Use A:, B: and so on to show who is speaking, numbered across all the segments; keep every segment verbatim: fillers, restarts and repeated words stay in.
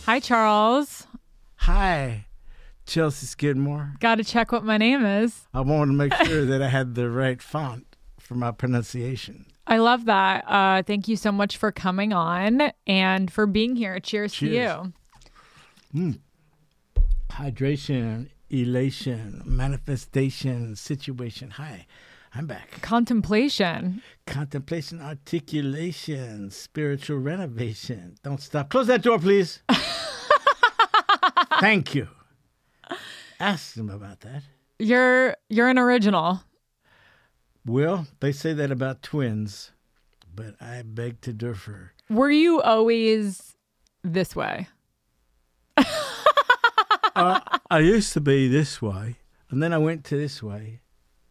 A: Hi, Charles.
B: Hi, Chelsea Skidmore.
A: Got to check what my name is.
B: I wanted to make sure that I had the right font for my pronunciation.
A: I love that. Uh, thank you so much for coming on and for being here. Cheers,
B: Cheers.
A: to you.
B: Mm. Hydration, elation, manifestation, situation. Hi, I'm back.
A: Contemplation.
B: Contemplation, articulation, spiritual renovation. Don't stop. Close that door, please. Thank you. Ask them about that.
A: You're you're an original.
B: Well, they say that about twins, but I beg to differ.
A: Were you always this way?
B: uh, I used to be this way, and then I went to this way.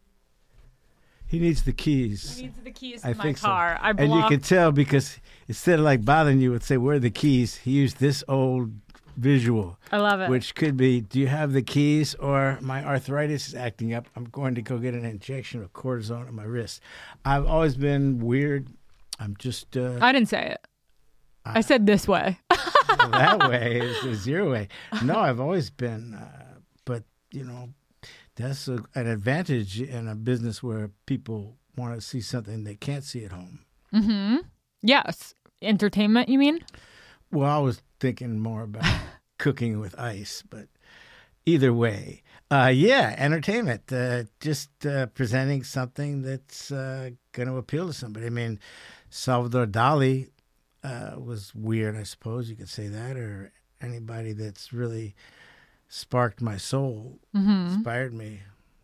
B: He needs the keys.
A: He needs the keys to
B: I
A: my
B: think
A: car.
B: So.
A: I
B: and you can tell because instead of like bothering you, would say, "Where are the keys?" He used this old visual.
A: I love it.
B: Which could be, "Do you have the keys?" or "My arthritis is acting up. I'm going to go get an injection of cortisone on my wrist." I've always been weird. I'm just. Uh,
A: I didn't say it. I, I said this way.
B: Well, that way is, is your way. No, I've always been. Uh, but you know, that's a, an advantage in a business where people want to see something they can't see at home.
A: Mm-hmm. Yes. Entertainment, you mean?
B: Well, I was thinking more about cooking with ice, but either way, uh, yeah, entertainment, uh, just uh, presenting something that's uh, going to appeal to somebody. I mean, Salvador Dali uh, was weird, I suppose you could say that, or anybody that's really sparked my soul, mm-hmm. inspired me.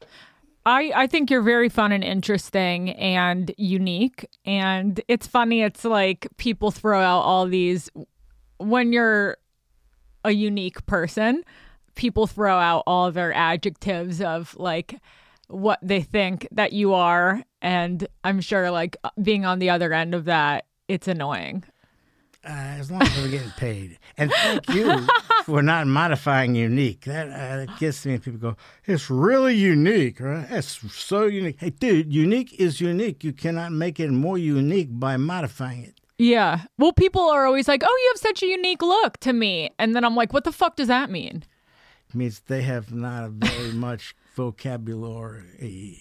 A: I, I think you're very fun and interesting and unique. And it's funny, it's like people throw out all these, when you're a unique person, people throw out all their adjectives of like what they think that you are. And I'm sure like being on the other end of that, it's annoying.
B: Uh, as long as we're getting paid. And thank you for not modifying unique. That uh, gets me. People go, "It's really unique, right? It's so unique." Hey, dude, unique is unique. You cannot make it more unique by modifying it.
A: Yeah. Well, people are always like, "Oh, you have such a unique look" to me. And then I'm like, what the fuck does that mean?
B: It means they have not very much vocabulary.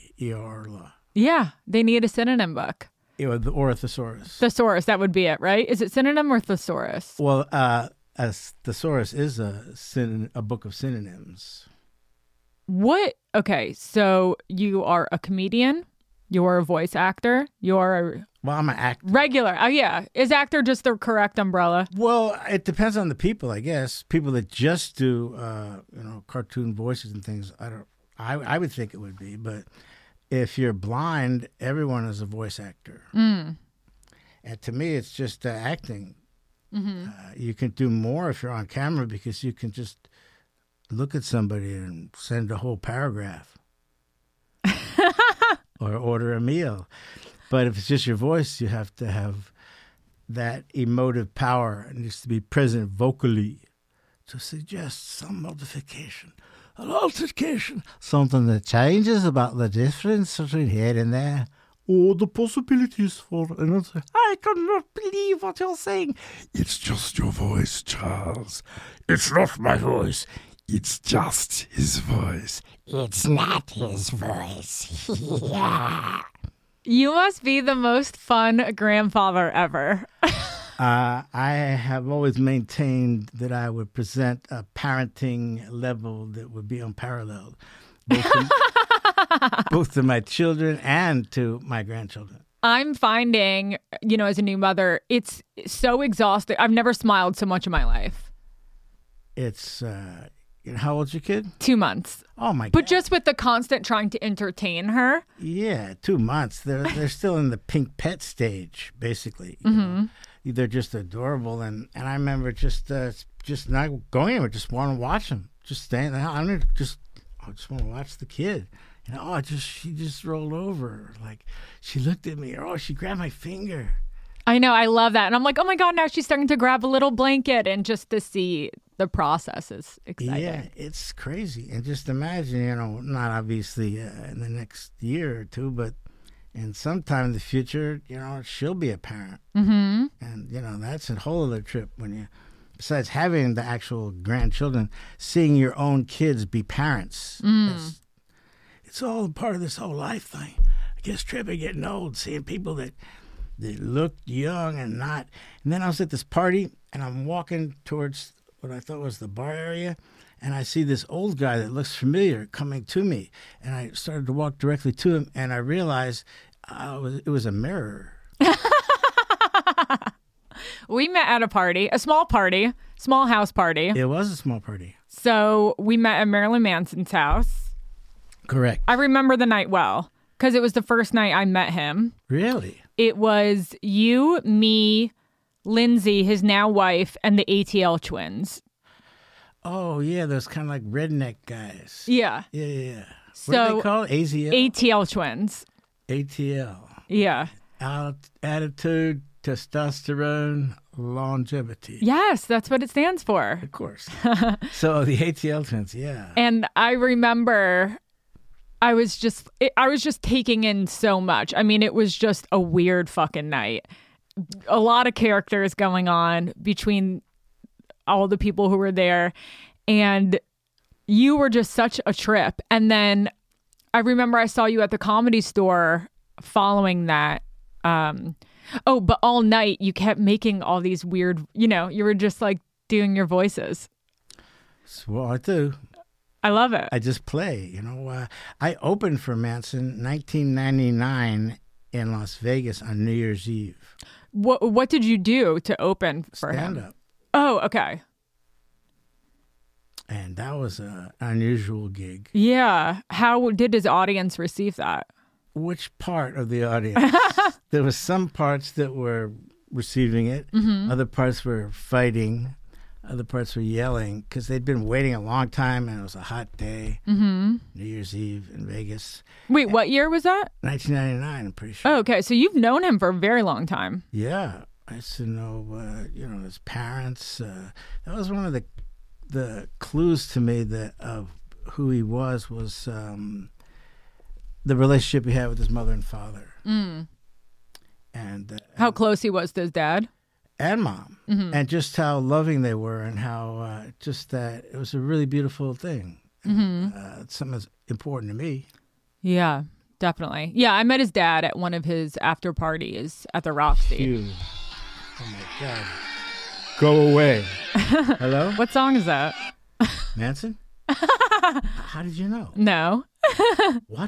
A: Yeah. They need a synonym book.
B: Or, the, or a thesaurus.
A: Thesaurus, that would be it, right? Is it synonym or thesaurus?
B: Well, uh, a thesaurus is a, syn- a book of synonyms.
A: What? Okay, so you are a comedian. You're a voice actor. You're a...
B: Well, I'm an actor.
A: Regular. Oh, yeah. Is actor just the correct umbrella?
B: Well, it depends on the people, I guess. People that just do, uh, you know, cartoon voices and things, I don't... I, I would think it would be, but... If you're blind, everyone is a voice actor.
A: Mm.
B: And to me, it's just uh, acting.
A: Mm-hmm.
B: Uh, you can do more if you're on camera because you can just look at somebody and send a whole paragraph or order a meal. But if it's just your voice, you have to have that emotive power. It needs to be present vocally to suggest some modification. An altercation, something that changes about the difference between here and there, or the possibilities for another. I cannot believe what you're saying. It's just your voice, Charles. It's not my voice. It's just his voice.
C: It's not his voice. Yeah.
A: You must be the most fun grandfather ever.
B: Uh, I have always maintained that I would present a parenting level that would be unparalleled, both to, both to my children and to my grandchildren.
A: I'm finding, you know, as a new mother, it's so exhausting. I've never smiled so much in my life.
B: It's, uh, you know, how old's your kid?
A: Two months.
B: Oh, my God.
A: But just with the constant trying to entertain her.
B: Yeah, two months. They're, they're still in the pink pet stage, basically. You
A: mm-hmm.
B: know? They're just adorable, and, and I remember just uh, just not going anywhere, just want to watch them, just staying there. I don't just I just want to watch the kid. You know, oh, just she just rolled over, like she looked at me, or oh, she grabbed my finger.
A: I know, I love that, and I'm like, oh my God, now she's starting to grab a little blanket, and just to see the process is exciting.
B: Yeah, it's crazy, and just imagine, you know, not obviously uh, in the next year or two, but. And sometime in the future, you know, she'll be a parent.
A: Mm-hmm.
B: And, you know, that's a whole other trip when you besides having the actual grandchildren, seeing your own kids be parents. Mm. It's all a part of this whole life thing. I guess tripping, getting old, seeing people that that looked young and not. And then I was at this party, and I'm walking towards what I thought was the bar area, and I see this old guy that looks familiar coming to me. And I started to walk directly to him, and I realized I was, it was a mirror.
A: We met at a party, a small party, small house party.
B: It was a small party.
A: So we met at Marilyn Manson's house.
B: Correct.
A: I remember the night well because it was the first night I met him.
B: Really?
A: It was you, me, Lindsay, his now wife, and the A T L twins.
B: Oh, yeah, those kind of like redneck guys.
A: Yeah.
B: Yeah, yeah, yeah.
A: So,
B: what are they called? A Z L?
A: A T L twins.
B: A T L.
A: Yeah.
B: Alt- attitude, testosterone, longevity.
A: Yes, that's what it stands for.
B: Of course. So the A T L twins, yeah.
A: And I remember I was just I was just taking in so much. I mean, it was just a weird fucking night. A lot of characters going on between all the people who were there, and you were just such a trip. And then I remember I saw you at the Comedy Store following that. Um, oh, but all night you kept making all these weird, you know, you were just like doing your voices.
B: That's what I do.
A: I love it.
B: I just play, you know. Uh, I opened for Manson nineteen ninety-nine in Las Vegas on New Year's Eve.
A: What What did you do to open for
B: Stand
A: him?
B: up.
A: Oh, okay.
B: And that was an unusual gig.
A: Yeah. How did his audience receive that?
B: Which part of the audience? There was some parts that were receiving it. Mm-hmm. Other parts were fighting. Other parts were yelling because they'd been waiting a long time, and it was a hot day. Mm-hmm. New Year's Eve in Vegas.
A: Wait, what year was that?
B: nineteen ninety-nine, I'm pretty sure.
A: Oh, okay. So you've known him for a very long time.
B: Yeah. I used to know, uh, you know, his parents. Uh, that was one of the the clues to me that of who he was was um, the relationship he had with his mother and father. Mm. And uh,
A: how close he was to his dad
B: and mom, mm-hmm. and just how loving they were, and how uh, just that it was a really beautiful thing. Mm-hmm. Uh, it's something that's important to me.
A: Yeah, definitely. Yeah, I met his dad at one of his after parties at the Roxy.
B: Phew. Oh my God. Go away. Hello?
A: What song is that?
B: Manson? How did you know?
A: No.
B: What?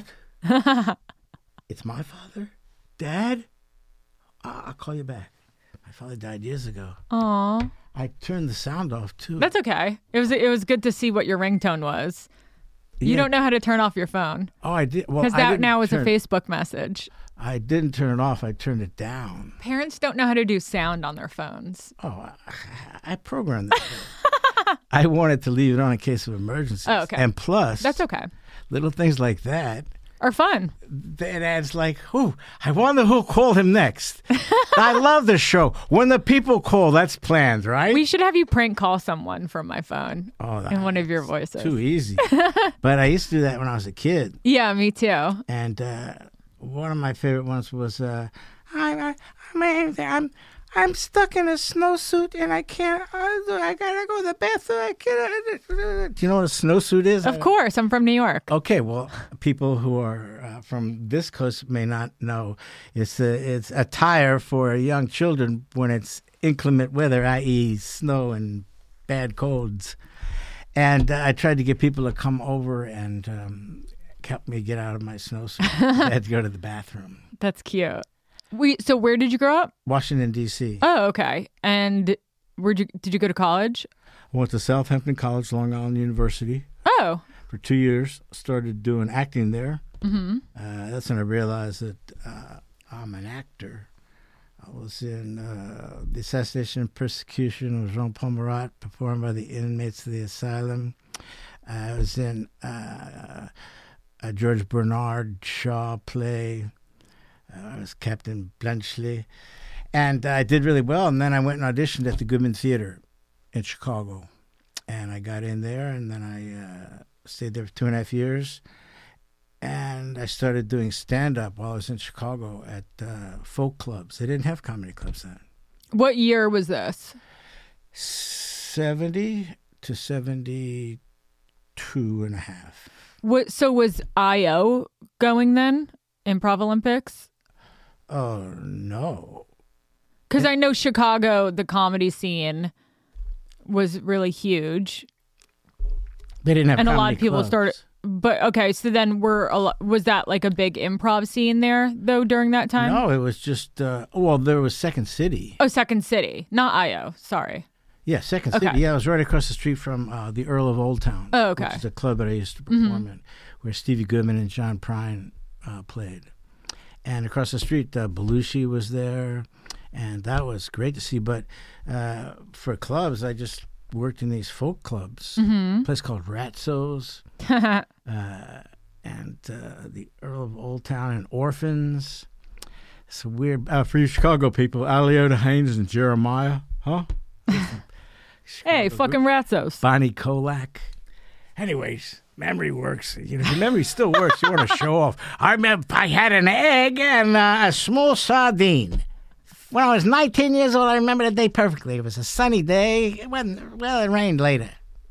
B: It's my father? Dad? Uh, I'll call you back. My father died years ago.
A: Aw.
B: I turned the sound off too.
A: That's okay. It was it was good to see what your ringtone was. You
B: Yeah.
A: don't know how to turn off your phone.
B: Oh, I did. Well,
A: Because
B: I
A: that
B: didn't
A: now is
B: turn,
A: a Facebook message.
B: I didn't turn it off. I turned it down.
A: Parents don't know how to do sound on their phones.
B: Oh, I, I programmed that. I wanted to leave it on in case of emergencies.
A: Oh, okay.
B: And plus,
A: That's okay.
B: little things like that,
A: Are fun.
B: that adds like, who? I wonder who called him next. I love this show. When the people call, that's planned, right?
A: We should have you prank call someone from my phone
B: oh,
A: in one of your voices.
B: Too easy. But I used to do that when I was a kid.
A: Yeah, me too.
B: And uh, one of my favorite ones was, uh, I, I, I'm, I'm, I'm stuck in a snowsuit and I can't, I, I gotta go to the bathroom. I can't. Do you know what a snowsuit is?
A: Of course, I'm from New York.
B: Okay, well, people who are uh, from this coast may not know. It's a, it's attire for young children when it's inclement weather, that is snow and bad colds. And uh, I tried to get people to come over and um, help me get out of my snowsuit. I had to go to the bathroom.
A: That's cute. We so where did you grow up?
B: Washington, D C
A: Oh, okay. And where did you did you go to college?
B: I went to Southampton College, Long Island University.
A: Oh.
B: For two years, started doing acting there. Mm-hmm. Uh, that's when I realized that uh, I'm an actor. I was in uh, The Assassination and Persecution of Jean Paul Marat, performed by the inmates of the asylum. I was in uh, a George Bernard Shaw play. Uh, I was Captain Bluntschli. And I did really well. And then I went and auditioned at the Goodman Theater in Chicago. And I got in there, and then I uh, stayed there for two and a half years. And I started doing stand-up while I was in Chicago at uh, folk clubs. They didn't have comedy clubs then.
A: What year was this?
B: seventy to seventy-two and a half.
A: What, so was I O going then? Improv Olympics?
B: Oh, no.
A: Because I know Chicago, the comedy scene was really huge.
B: They didn't have
A: and a
B: comedy
A: lot of people
B: clubs.
A: started. But okay, so then were a lo- was that like a big improv scene there though during that time?
B: No, it was just, uh, well, there was Second City.
A: Oh, Second City, not I O. Sorry.
B: Yeah, Second
A: Okay.
B: City. Yeah, it was right across the street from uh, the Earl of Old Town.
A: Oh, okay.
B: Which is a club that I used to perform in, where Stevie Goodman and John Prine uh, played. And across the street, uh, Belushi was there, and that was great to see. But uh, for clubs, I just worked in these folk clubs.
A: Mm-hmm.
B: A place called Ratso's, uh, and uh, the Earl of Old Town, and Orphans. It's a weird, uh, for you Chicago people, Aliota Haynes and Jeremiah, huh?
A: Hey, fucking Ratsos.
B: Bonnie Kolak. Anyways, memory works. You know, your memory still works. You want to show off. I remember I had an egg and uh, a small sardine. When I was nineteen years old, I remember the day perfectly. It was a sunny day. It wasn't, well, it rained later.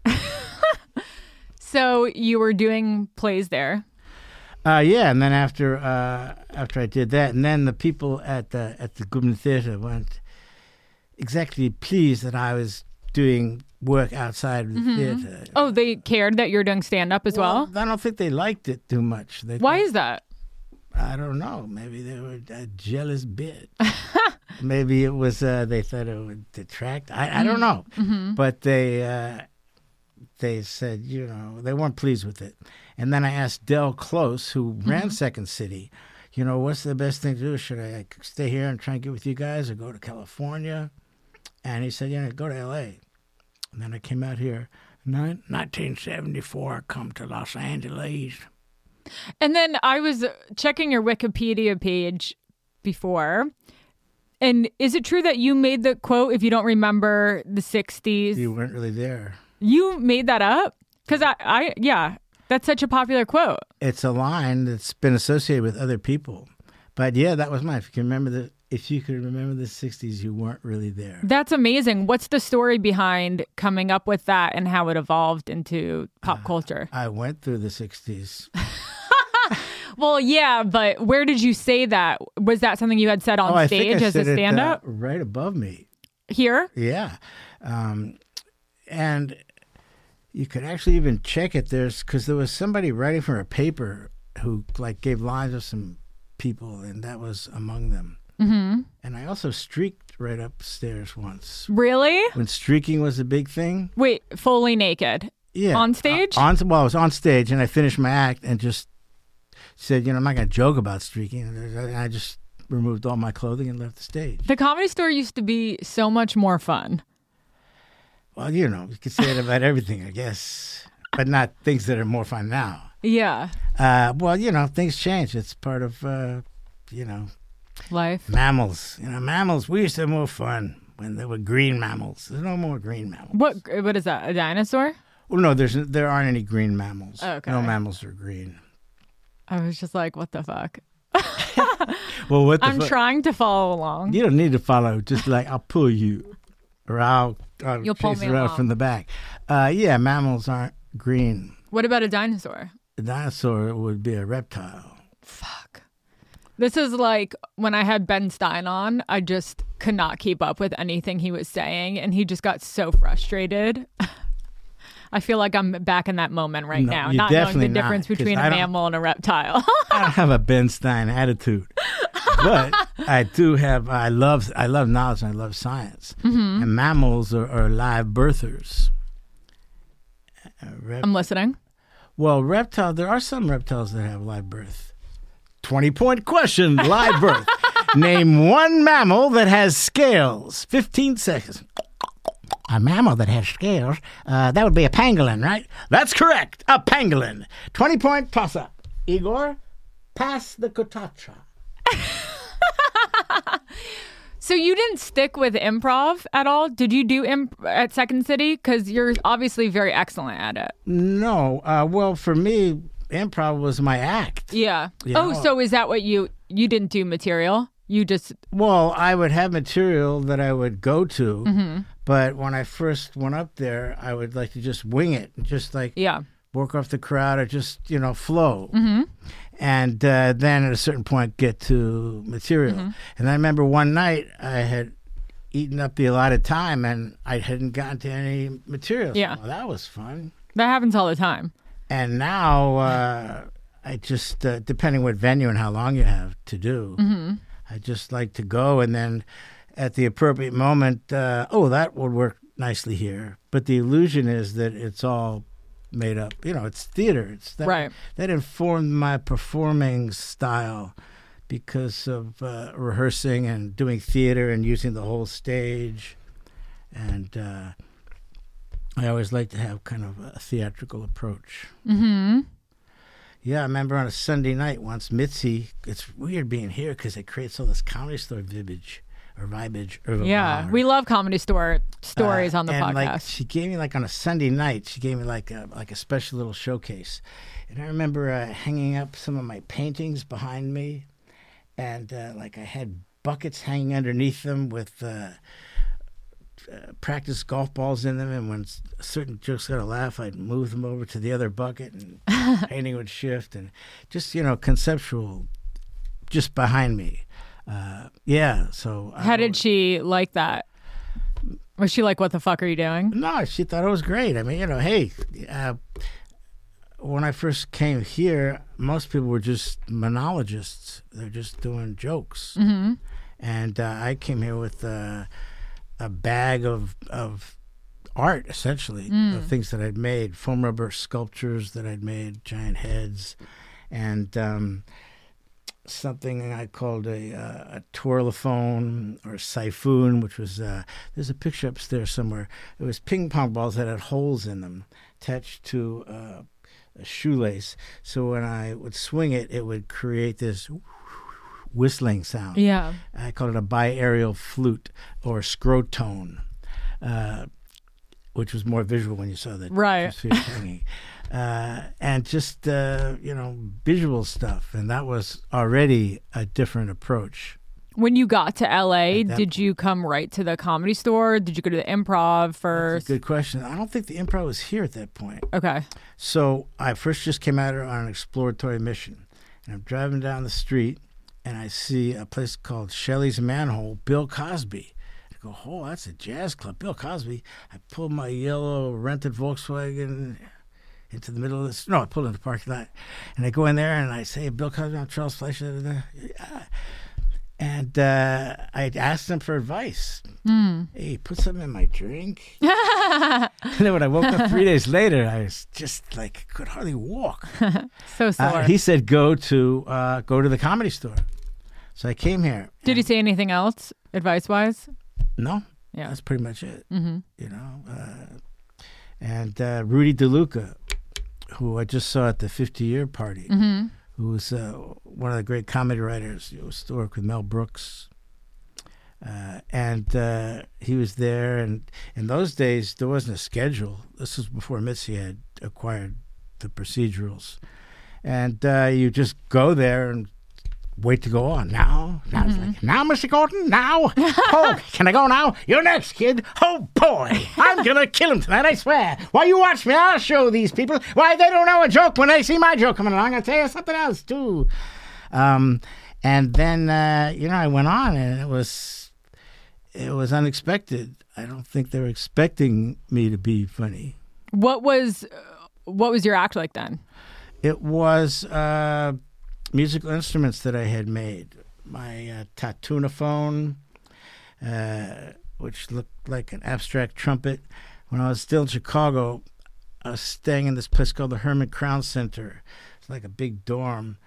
A: So you were doing plays there.
B: Uh, yeah, and then after uh, after I did that, and then the people at the at the Goodman Theatre weren't exactly pleased that I was doing work outside of the
A: Mm-hmm.
B: theatre.
A: Oh, they cared that you were doing stand-up as well?
B: I don't think they liked it too much. They
A: Why
B: thought-
A: is that?
B: I don't know. Maybe they were a jealous bit. Maybe it was uh, they thought it would detract. I, I don't know.
A: Mm-hmm.
B: But they uh, they said, you know, they weren't pleased with it. And then I asked Del Close, who
A: Mm-hmm.
B: ran Second City, you know, what's the best thing to do? Should I like, stay here and try and get with you guys or go to California? And he said, yeah, go to L A. And then I came out here. Nin- nineteen seventy-four, I come to Los Angeles.
A: And then I was checking your Wikipedia page before. And is it true that you made the quote, if you don't remember the sixties?
B: You weren't really there.
A: You made that up? Because I, I, yeah, that's such a popular quote.
B: It's a line that's been associated with other people. But yeah, that was mine. If you can remember the, if you could remember the sixties, you weren't really there.
A: That's amazing. What's the story behind coming up with that and how it evolved into pop
B: Uh,
A: culture?
B: I went through the sixties.
A: Well, yeah, but where did you say that? Was that something you had said on
B: oh, I
A: stage
B: think I
A: as a
B: said it,
A: stand-up?
B: uh, right above me.
A: Here?
B: Yeah. Um, and you could actually even check it. There's because there was somebody writing for a paper who like gave lines of some people, and that was among them.
A: Mm-hmm.
B: And I also streaked right upstairs once
A: Really?
B: when streaking was a big thing.
A: Wait, fully naked?
B: Yeah,
A: On stage?
B: Uh, on well, I was on stage, and I finished my act and just said, you know, I'm not going to joke about streaking. And I just removed all my clothing and left the stage.
A: The Comedy Store used to be so much more fun.
B: Well, you know, you could say it about everything, I guess, but not things that are more fun now.
A: Yeah.
B: Uh, well, you know, things change. It's part of, uh, you know,
A: Life.
B: mammals. You know, mammals, we used to have more fun when there were green mammals. There's no more green mammals.
A: What What is that? A dinosaur?
B: Well, no, there's there aren't any green mammals.
A: Oh, okay.
B: No mammals are green.
A: I was just like, what the fuck?
B: Well, what the
A: I'm
B: fu-
A: trying to follow along.
B: You don't need to follow. Just like I'll pull you, or I'll, I'll
A: You'll pull
B: chase
A: me
B: around
A: along.
B: from the back. Uh, yeah, mammals aren't green.
A: What about a dinosaur?
B: A dinosaur would be a reptile.
A: Fuck. This is like when I had Ben Stein on, I just could not keep up with anything he was saying, and he just got so frustrated. I feel like I'm back in that moment right
B: No,
A: now,
B: you're
A: not knowing the
B: definitely not,
A: difference
B: 'cause
A: between
B: I
A: a
B: don't-
A: mammal and a reptile.
B: I don't have a Ben Stein attitude, but I do have. I love. I love knowledge. And I love science.
A: Mm-hmm.
B: And mammals are, are live birthers. Uh, rep-
A: I'm listening.
B: well, reptile. There are some reptiles that have live birth. Twenty point question: live birth. Name one mammal that has scales. Fifteen seconds. A mammal that has scales. Uh, that would be a pangolin, right? That's correct. A pangolin. Twenty point toss up. Igor, pass the kutacha.
A: So you didn't stick with improv at all? Did you do imp- at Second City? Because you're obviously very excellent at it.
B: No. Uh, well, for me, improv was my act.
A: Yeah.
B: Yeah.
A: Oh, so is that what you you didn't do material? You just
B: Well, I would have material that I would go to,
A: Mm-hmm.
B: but when I first went up there, I would like to just wing it, just like
A: yeah.
B: work off the crowd or just, you know, flow.
A: Mm-hmm.
B: And uh, then at a certain point, get to material.
A: Mm-hmm.
B: And I remember one night I had eaten up the allotted time and I hadn't gotten to any material.
A: Yeah.
B: Well, that was fun.
A: That happens all the time.
B: And now uh, I just, uh, depending what venue and how long you have to do,
A: Mm-hmm.
B: I just like to go and then at the appropriate moment, uh, oh, that would work nicely here. But the illusion is that it's all made up. You know, it's theater. It's that,
A: Right.
B: that informed my performing style because of uh, rehearsing and doing theater and using the whole stage. And uh, I always like to have kind of a theatrical approach.
A: Mm-hmm.
B: Yeah, I remember on a Sunday night once, Mitzi, it's weird being here because it creates all this Comedy Store vibage or vibage. Or
A: Yeah.
B: vibe.
A: We love Comedy Store stories
B: Uh,
A: on the
B: and
A: podcast.
B: Like, she gave me, like on a Sunday night, she gave me like a, like a special little showcase. And I remember uh, hanging up some of my paintings behind me. And uh, like I had buckets hanging underneath them with uh, uh, practice golf balls in them. And when certain jokes got a laugh, I'd move them over to the other bucket and painting would shift. And just, you know, conceptual just behind me. Uh, yeah, so...
A: How
B: I,
A: did she like that? Was she like, what the fuck are you doing?
B: No, she thought it was great. I mean, you know, hey, uh, when I first came here, most people were just monologists. They're just doing jokes.
A: Mm-hmm.
B: And uh, I came here with uh, a bag of of art, essentially,
A: Mm.
B: of things that I'd made, foam rubber sculptures that I'd made, giant heads, and um, something I called a, uh, a twirlophone or a siphon, which was, uh, there's a picture upstairs somewhere. It was ping pong balls that had holes in them attached to uh, a shoelace. So when I would swing it, it would create this whistling sound.
A: Yeah.
B: I call it a biaerial flute or scrotone, uh, which was more visual when you saw the
A: Right.
B: hanging. Uh, and just, uh, you know, visual stuff. And that was already a different approach.
A: When you got to L A,
B: At that
A: did you come right to the Comedy Store? Did you go to the Improv
B: That's
A: first?
B: a good question. I don't think the Improv was here at that point.
A: Okay.
B: So I first just came out on an exploratory mission. And I'm driving down the street, and I see a place called Shelley's Manhole, Bill Cosby. I go, oh, that's a jazz club, Bill Cosby. I pulled my yellow rented Volkswagen into the middle of this. No, I pulled in the parking lot. And I go in there, and I say, Bill Cosby, I'm Charles Fleischer. Da, da, da. And uh, I asked him for advice.
A: Mm.
B: Hey, put something in my drink. And then when I woke up three days later, I was just like, could hardly walk.
A: So sore.
B: Uh, he said, go to uh, go to the Comedy Store. So I came here.
A: Did he say anything else, advice-wise?
B: No,
A: Yeah.
B: that's pretty much it.
A: Mm-hmm.
B: You know, uh, and uh, Rudy DeLuca, who I just saw at the fifty-year party,
A: Mm-hmm.
B: who was uh, one of the great comedy writers. He used to work with Mel Brooks. Uh, and uh, he was there. And in those days, there wasn't a schedule. This was before Mitzi had acquired the procedurals. And uh, you just go there and wait to go on. Now, now, it's like, now, Mister Gordon, now. Oh, can I go now? You're next, kid. Oh, boy. I'm going to kill him tonight, I swear. Why, you watch me. I'll show these people. Why, they don't know a joke when they see my joke coming along. I'll tell you something else, too. Um, and then, uh, you know, I went on, and it was, it was unexpected. I don't think they were expecting me to be funny.
A: What was what was your act like then?
B: It was... Uh, musical instruments that I had made. My uh, tattoonophone, uh, which looked like an abstract trumpet. When I was still in Chicago, I was staying in this place called the Herman Crown Center. It's like a big dorm.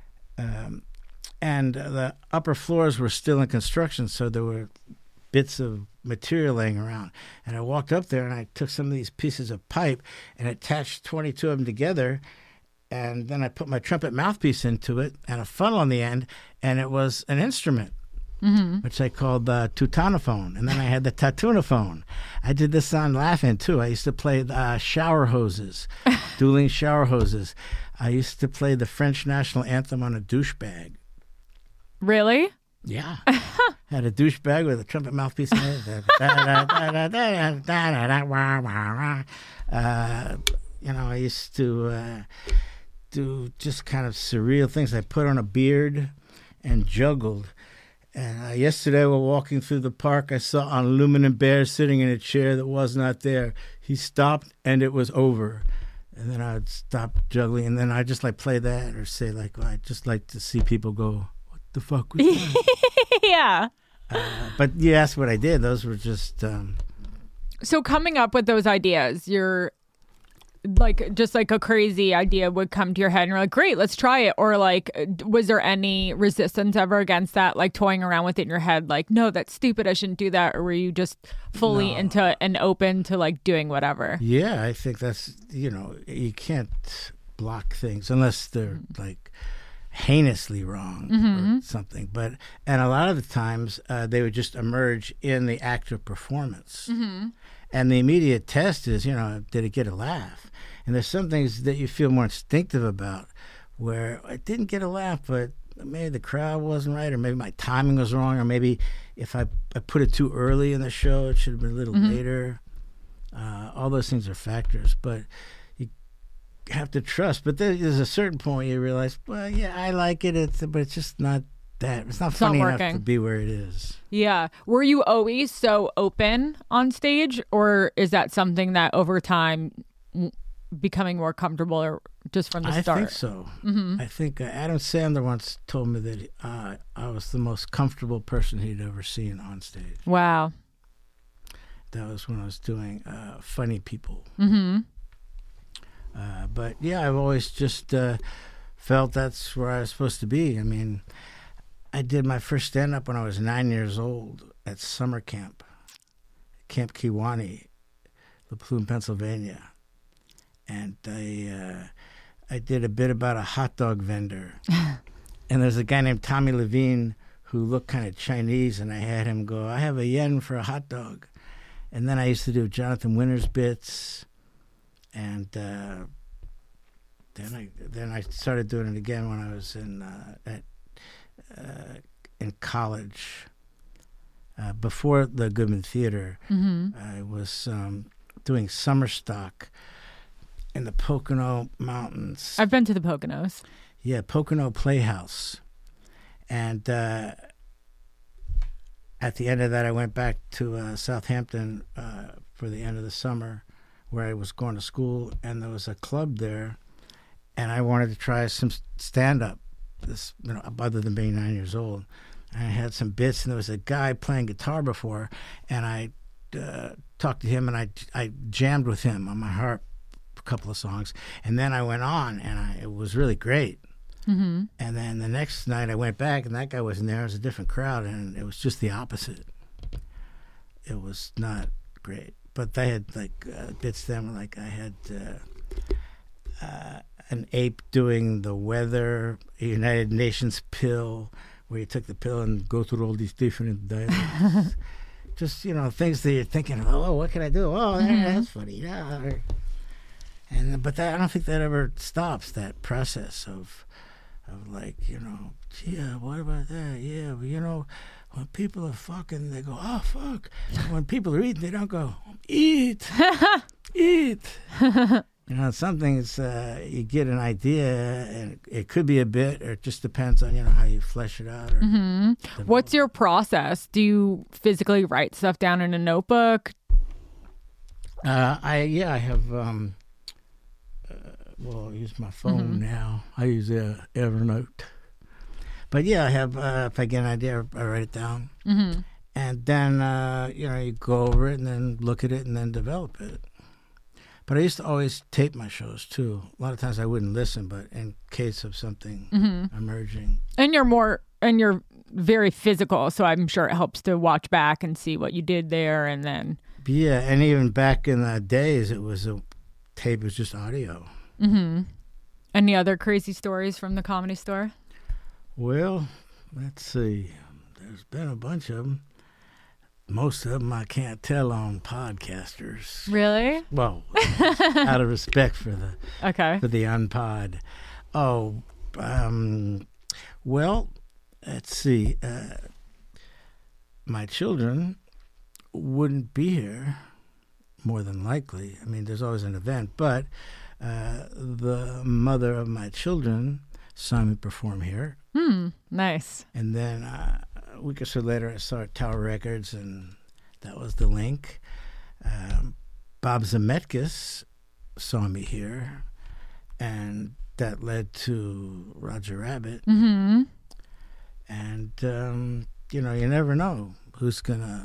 B: Um, and uh, the upper floors were still in construction, so there were bits of material laying around. And I walked up there and I took some of these pieces of pipe and attached twenty-two of them together. And then I put my trumpet mouthpiece into it and a funnel on the end, and it was an instrument,
A: Mm-hmm.
B: which I called the Teutonophone. And then I had the Tattoonophone. I did this on Laughing, too. I used to play uh, shower hoses, dueling shower hoses. I used to play the French national anthem on a douchebag.
A: Really?
B: Yeah. Had a douchebag with a trumpet mouthpiece in it. uh, you know, I used to uh, do just kind of surreal things. I put on a beard and juggled. And uh, yesterday, while walking through the park, I saw an aluminum bear sitting in a chair that was not there. He stopped, and it was over. And then I'd stop juggling, and then I'd just like play that or say like, well, I'd just like to see people go, what the fuck was that?
A: Yeah.
B: Uh, but you asked what I did. Those were just... Um,
A: so coming up with those ideas, you're like, just like a crazy idea would come to your head and you're like, great, let's try it. Or like, was there any resistance ever against that? Like toying around with it in your head, like, no, that's stupid, I shouldn't do that. Or were you just fully
B: no.
A: into and open to like doing whatever?
B: Yeah, I think that's, you know, you can't block things unless they're like heinously wrong
A: mm-hmm.
B: or something. But, and a lot of the times uh, they would just emerge in the act of performance.
A: Mm-hmm.
B: And the immediate test is, you know, did it get a laugh? And there's some things that you feel more instinctive about where I didn't get a laugh, but maybe the crowd wasn't right, or maybe my timing was wrong, or maybe if I, I put it too early in the show, it should have been a little
A: mm-hmm.
B: later. Uh, all those things are factors, but you have to trust. But there's a certain point you realize, well, yeah, I like it, it's, but it's just not that. It's not
A: it's
B: funny
A: not
B: enough to be where it is.
A: Yeah. Were you always so open on stage, or is that something that over time becoming more comfortable, or just from the
B: I
A: start?
B: I think so.
A: Mm-hmm.
B: I think uh, Adam Sandler once told me that uh, I was the most comfortable person he'd ever seen on stage.
A: Wow.
B: That was when I was doing uh, Funny People.
A: Mm-hmm.
B: Uh, but yeah, I've always just uh, felt that's where I was supposed to be. I mean, I did my first stand-up when I was nine years old at summer camp, Camp Kiwanee, La Plume, Pennsylvania. And I uh, I did a bit about a hot dog vendor. And there's a guy named Tommy Levine who looked kind of Chinese, and I had him go, I have a yen for a hot dog. And then I used to do Jonathan Winters bits, and uh, then I then I started doing it again when I was in uh, at uh, in college. Uh, before the Goodman Theater,
A: mm-hmm.
B: I was um, doing summer stock in the Pocono Mountains.
A: I've been to the Poconos.
B: Yeah, Pocono Playhouse. And uh, at the end of that, I went back to uh, Southampton uh, for the end of the summer, where I was going to school, and there was a club there, and I wanted to try some stand-up, this, you know, other than being nine years old. And I had some bits, and there was a guy playing guitar before, and I uh, talked to him, and I, I jammed with him on my harp a couple of songs, and then I went on, and I, it was really great.
A: Mm-hmm.
B: And then the next night I went back, and that guy wasn't there. It was a different crowd, and it was just the opposite. It was not great. But they had like uh, bits then, like I had uh, uh, an ape doing the weather, a United Nations pill, where you took the pill and go through all these different dialects. Just, you know, things that you're thinking, oh, what can I do? Oh, mm-hmm. that's funny. Yeah. And but that, I don't think that ever stops, that process of. Of like, you know, yeah, what about that? Yeah, but you know, when people are fucking, they go, oh, fuck. When people are eating, they don't go, eat, eat. You know, some things uh, you get an idea, and it could be a bit, or it just depends on, you know, how you flesh it out. Or
A: mm-hmm. What's your process? Do you physically write stuff down in a notebook?
B: Uh, I, yeah, I have... Um, Well, I use my phone mm-hmm. now. I use uh, Evernote. But yeah, I have, uh, if I get an idea, I write it down.
A: Mm-hmm.
B: And then, uh, you know, you go over it and then look at it and then develop it. But I used to always tape my shows, too. A lot of times I wouldn't listen, but in case of something mm-hmm. emerging.
A: And you're more, and you're very physical, so I'm sure it helps to watch back and see what you did there and then.
B: Yeah, and even back in the days, it was a tape, was just audio.
A: Mm-hmm. Any other crazy stories from the Comedy Store?
B: Well, let's see. There's been a bunch of them. Most of them I can't tell on podcasters.
A: Really?
B: Well, out of respect for the
A: okay
B: for the unpod. Oh, um, well, let's see. Uh, my children wouldn't be here, more than likely. I mean, there's always an event, but uh, the mother of my children saw me perform here.
A: Hmm, nice.
B: And then uh, a week or so later, I saw at Tower Records, and that was the link. Um, Bob Zemeckis saw me here, and that led to Roger Rabbit.
A: Mm-hmm.
B: And, um, you know, you never know who's going to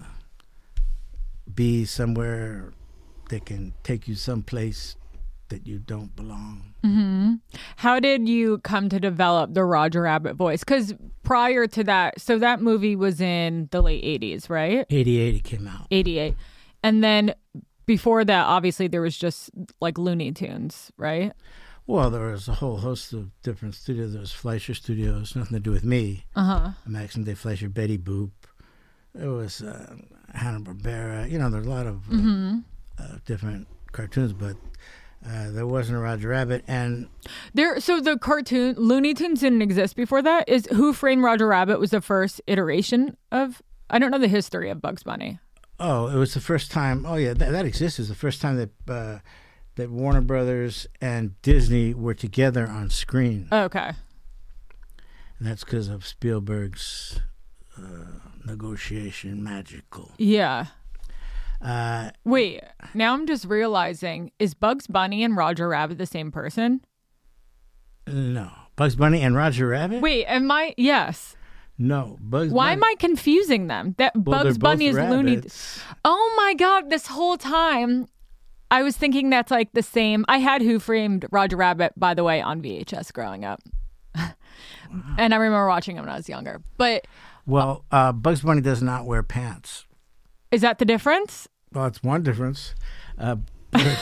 B: be somewhere that can take you someplace that you don't belong.
A: Mm-hmm. How did you come to develop the Roger Rabbit voice? Because prior to that, so that movie was in the late eighties, right?
B: eighty-eight it came out.
A: eighty-eight. And then before that, obviously, there was just like Looney Tunes, right?
B: Well, there was a whole host of different studios. There was Fleischer Studios, nothing to do with me.
A: Uh-huh.
B: Maxim Day Fleischer, Betty Boop. There was uh, Hanna-Barbera. You know, there were a lot of uh,
A: Mm-hmm.
B: uh, different cartoons, but uh, there wasn't a Roger Rabbit. And
A: There, so the cartoon Looney Tunes didn't exist before that. Is Who Framed Roger Rabbit was the first iteration of? I don't know the history of Bugs Bunny.
B: oh, it was the first time. Oh yeah, that, that exists. It was the first time that uh, that Warner Brothers and Disney were together on screen.
A: Okay.
B: And that's because of Spielberg's uh, negotiation magical.
A: Yeah.
B: Uh,
A: Wait. Now I'm just realizing: is Bugs Bunny and Roger Rabbit the same person?
B: no, Bugs Bunny and Roger Rabbit.
A: Wait. Am I? Yes.
B: No, Bugs.
A: Why
B: Bunny.
A: am I confusing them? That
B: Well,
A: Bugs
B: they're
A: Bunny is
B: both
A: Looney.
B: rabbits.
A: Oh my God! This whole time, I was thinking that's like the same. I had Who Framed Roger Rabbit, by the way, on V H S growing up, and I remember watching it when I was younger. But
B: Well, uh, Bugs Bunny does not wear pants.
A: is that the difference?
B: Well, it's one difference. Uh, but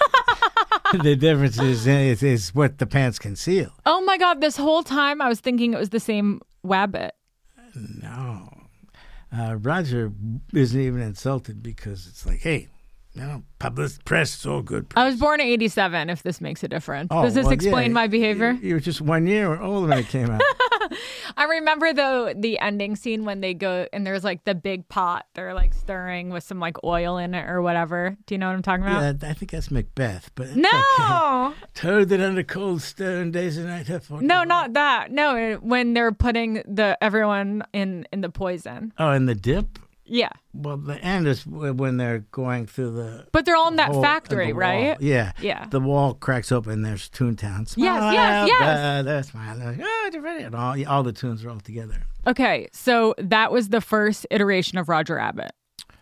B: the difference is, is is what the pants conceal.
A: Oh my God! This whole time, I was thinking it was the same Wabbit.
B: No, uh, Roger isn't even insulted because it's like, hey, you know, public press is all good.
A: I was born in eighty-seven. If this makes a difference,
B: Oh,
A: does this
B: well,
A: explain
B: yeah,
A: my behavior?
B: You, you were just one year older when it came out.
A: I remember though the ending scene when they go and there's like the big pot they're like stirring with some like oil in it or whatever. Do you know what I'm talking about?
B: Yeah, I think that's Macbeth. But it's
A: No,
B: okay. Toad that under cold stone days and night have fought.
A: no, not that. No, it- when they're putting the everyone in in the poison.
B: Oh, and the dip.
A: Yeah,
B: Well, the end is w- when they're going through the.
A: but they're all in that
B: hole in
A: factory,
B: the wall.
A: right?
B: Yeah.
A: Yeah.
B: The wall cracks open. And there's Toontown. Smile,
A: Yes, yes, yes.
B: uh, That's smile. Oh, you're ready. And all, all the tunes are all together.
A: Okay, so that was the first iteration of Roger Rabbit.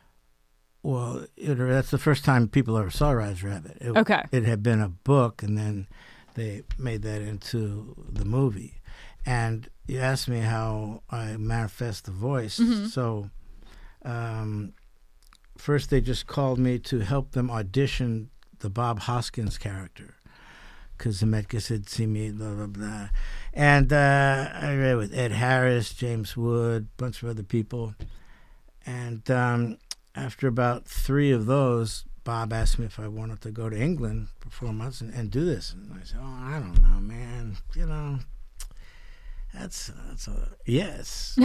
B: Well, it, that's the first time people ever saw Roger Rabbit. It,
A: Okay.
B: It had been a book, and then they made that into the movie. And you asked me how I manifest the voice.
A: Mm-hmm.
B: So um, first they just called me to help them audition the Bob Hoskins character because Zemeckis had seen me, blah, blah, blah. And uh, I read with Ed Harris, James Wood, a bunch of other people. And um, after about three of those, Bob asked me if I wanted to go to England for four months and, and do this. And I said, oh, I don't know, man. You know, that's, that's a yes.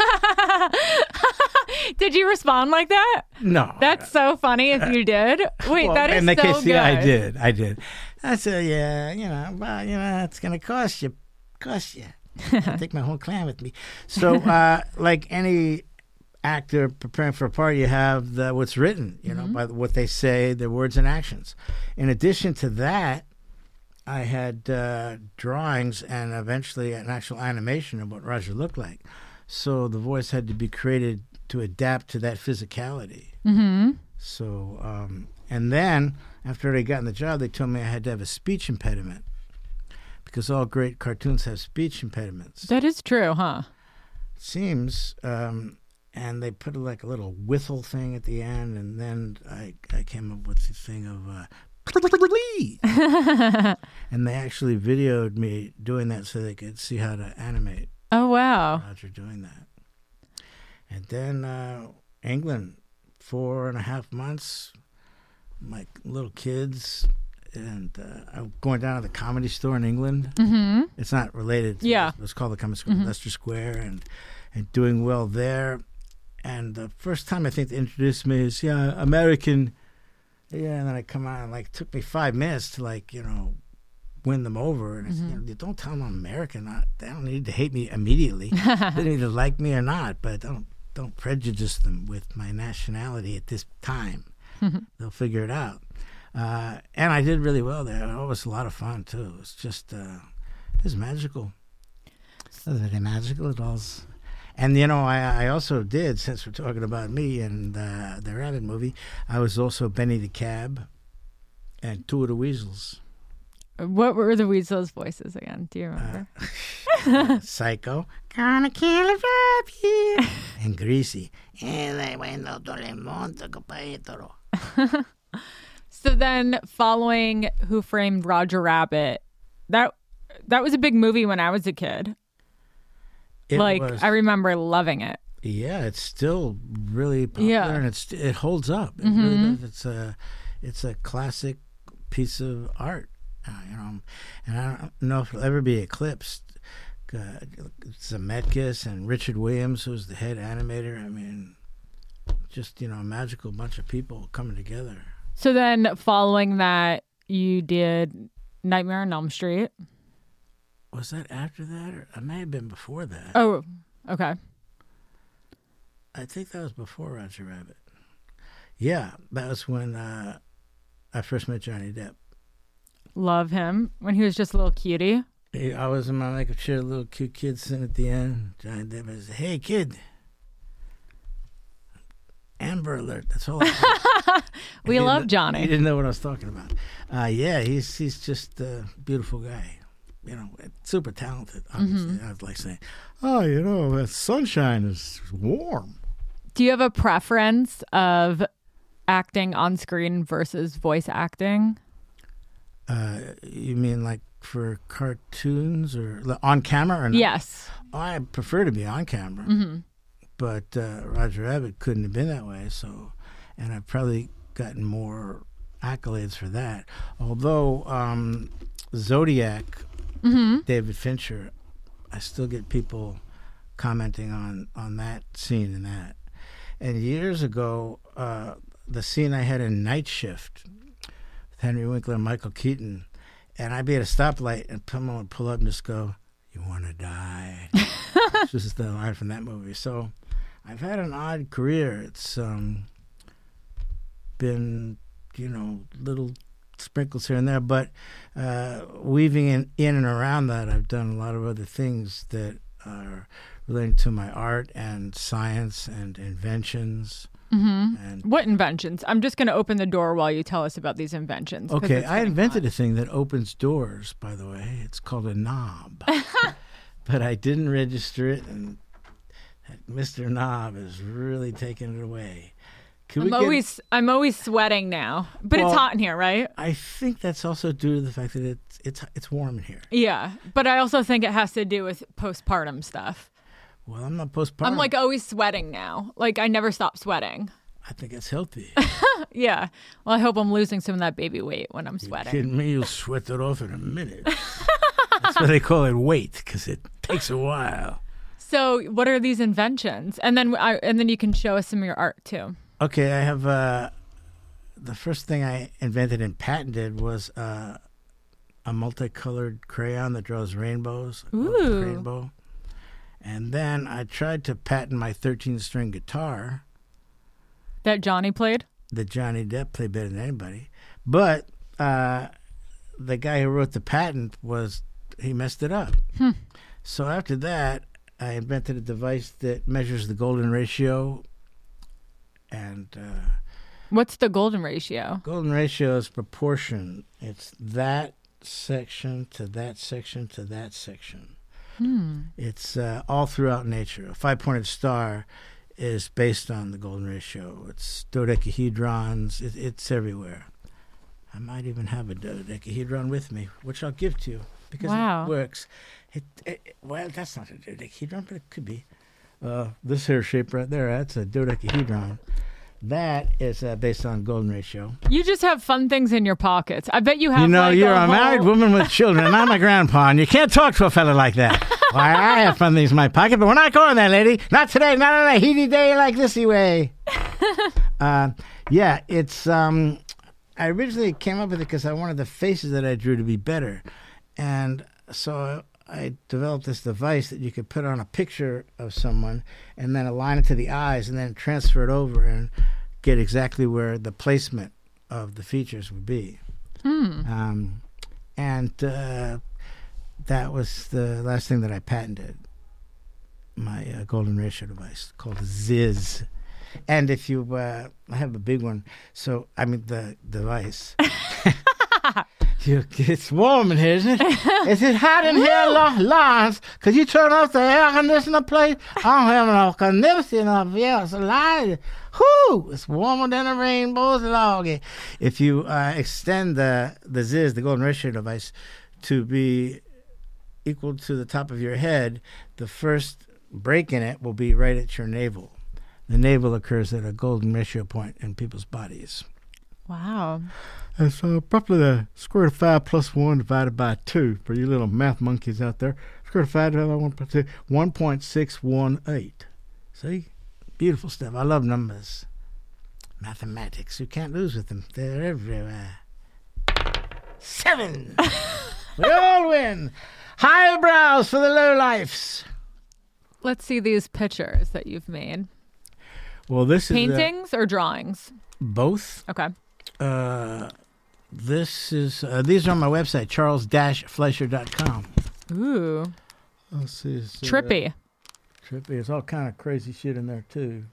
A: Did you respond like that?
B: No.
A: That's so funny if you did. Wait,
B: Well,
A: that is
B: in the
A: so
B: case,
A: good.
B: yeah, I did. I did. I said, yeah, you know, well, you know, it's going to cost you. Cost you. I take my whole clan with me. So, uh, like any actor preparing for a part, you have the, what's written, you know,
A: Mm-hmm.
B: by what they say, their words and actions. In addition to that, I had uh, drawings and eventually an actual animation of what Roger looked like. So the voice had to be created to adapt to that physicality.
A: Mm-hmm.
B: So, um, and then after they got in the job, they told me I had to have a speech impediment because all great cartoons have speech impediments.
A: That is true, huh?
B: It seems. Um, and they put like a little whistle thing at the end, and then I, I came up with the thing of uh, and they actually videoed me doing that so they could see how to animate
A: Oh, wow.
B: Roger doing that. And then uh, England, four and a half months, my little kids, and uh, I'm going down to the Comedy Store in England.
A: Mm-hmm.
B: It's not related to
A: Yeah.
B: It's called the Comedy Store, mm-hmm. Leicester Square, and, and doing well there. and the first time I think they introduced me is, yeah, American. Yeah, and then I come out and like it took me five minutes to like, you know, win them over. And I said, you know, don't tell them I'm American. I, they don't need to hate me immediately. They need to like me or not, but don't don't prejudice them with my nationality at this time. They'll figure it out. Uh, and I did really well there. It was a lot of fun too. It was just, uh, it was magical. It was very magical. It was. And, you know, I, I also did, since we're talking about me and uh, the Rabbit movie, I was also Benny the Cab and two of the Weasels.
A: What were the Weasels' voices again? Do you remember?
B: Uh, Psycho. Gonna kill a rabbit. And Greasy.
A: So then following Who Framed Roger Rabbit, that that was a big movie when I was a kid.
B: It
A: like,
B: was,
A: I remember loving it.
B: Yeah, it's still really popular,
A: Yeah.
B: and it's it holds up. It
A: Mm-hmm.
B: really does. It's a it's a classic piece of art, uh, you know. And I don't know if it'll ever be eclipsed. Uh, Zemeckis and Richard Williams, who's the head animator. I mean, just, you know, a magical bunch of people coming together.
A: So then following that, you did Nightmare on Elm Street.
B: Was that after that, or it may have been before that?
A: Oh, okay.
B: I think that was before Roger Rabbit. Yeah, that was when uh, I first met Johnny Depp.
A: Love him when he was just a little cutie.
B: He, I was in my makeup chair, a little cute kid sitting at the end. Johnny Depp was, hey, kid. Amber Alert. That's all I
A: We
B: He
A: love
B: didn't-
A: Johnny.
B: He didn't know what I was talking about. Uh, yeah, he's he's just a beautiful guy. You know, super talented, obviously.
A: Mm-hmm.
B: I was like saying, oh, you know, the sunshine is warm.
A: Do you have a preference of acting on screen versus voice acting?
B: Uh, you mean like for cartoons or like, on camera or not?
A: Yes.
B: I prefer to be on camera.
A: Mm-hmm.
B: But uh, Roger Rabbit couldn't have been that way. So, and I've probably gotten more accolades for that. Although um, Zodiac,
A: Mm-hmm.
B: David Fincher, I still get people commenting on, on that scene and that. And years ago, uh, the scene I had in Night Shift with Henry Winkler and Michael Keaton, and I'd be at a stoplight and someone would pull up and just go, "You want to die?" This is the line from that movie. So I've had an odd career. It's um, been, you know, little sprinkles here and there, but uh, weaving in, in and around that, I've done a lot of other things that are relating to my art and science and inventions.
A: Mm-hmm.
B: And
A: What inventions? I'm just going to open the door while you tell us about these inventions. 'cause
B: okay,
A: it's
B: I
A: getting
B: invented
A: hot.
B: a thing that opens doors, by the way. It's called a knob. But I didn't register it, and Mister Knob is really taking it away. Can
A: I'm
B: get-
A: always I'm always sweating now, but
B: Well-
A: it's hot in here, right?
B: I think that's also due to the fact that it's it's it's warm in here.
A: Yeah, but I also think it has to do with postpartum stuff.
B: Well, I'm not postpartum.
A: I'm like always sweating now. Like I never stop sweating.
B: I think it's healthy.
A: Yeah. Well, I hope I'm losing some of that baby weight when I'm
B: You
A: sweating.
B: kidding me? You'll sweat it off in a minute. That's why they call it weight, because it takes a while.
A: So, what are these inventions? And then I and then you can show us some of your art too.
B: Okay, I have uh, the first thing I invented and patented was uh, a multicolored crayon that draws rainbows. I call it the
A: Ooh.
B: Rainbow. And then I tried to patent my thirteen-string guitar
A: That Johnny played?
B: that Johnny Depp played better than anybody. But uh, the guy who wrote the patent was, he messed it up.
A: Hmm.
B: So after that, I invented a device that measures the golden ratio. And uh,
A: What's the golden ratio?
B: golden ratio is proportion. It's that section to that section to that section.
A: Hmm.
B: It's uh, all throughout nature. A five-pointed star is based on the golden ratio. It's dodecahedrons. It, it's everywhere. I might even have a dodecahedron with me, which I'll give to you because
A: Wow.
B: it works. It, it, well, that's not a dodecahedron, but it could be. Uh, this hair shape right there, that's a dodecahedron. That is uh, based on golden ratio.
A: You just have fun things in your pockets. I bet you have.
B: You know,
A: like,
B: you're a,
A: a
B: married
A: whole-
B: woman with children, and I'm a grandpa, and you can't talk to a fella like that. Why, I have fun things in my pocket, but we're not going there, lady. Not today. Not on a heaty day like this way. uh, yeah, it's... Um, I originally came up with it because I wanted the faces that I drew to be better. And so I developed this device that you could put on a picture of someone and then align it to the eyes and then transfer it over and get exactly where the placement of the features would be.
A: Hmm.
B: Um, and uh, that was the last thing that I patented, my uh, golden ratio device called Ziz. And if you, uh, I have a big one, so, I mean, the device. you, it's warm in here, isn't it? Is it hot in here, Lawrence? Could you turn off the air conditioner, please? I don't have no, I've never seen enough air. It's alive. Whoo! It's warmer than a rainbow's log. If you uh, extend the, the Ziz, the golden ratio device, to be equal to the top of your head, the first break in it will be right at your navel. The navel occurs at a golden ratio point in people's bodies.
A: Wow.
B: And so roughly the square root of five plus one divided by two, for you little math monkeys out there, square root of five divided by one plus two, one point six one eight. See? Beautiful stuff. I love numbers. Mathematics. You can't lose with them. They're everywhere. Seven. We all win. High brows for the low lifes.
A: Let's see these pictures that you've made.
B: Well, this is
A: paintings uh, or drawings?
B: Both.
A: Okay.
B: Uh, this is uh, these are on my website, charles dash fleischer dot com.
A: Ooh.
B: Let's see. So
A: trippy.
B: Uh, trippy. There's all kind of crazy shit in there too.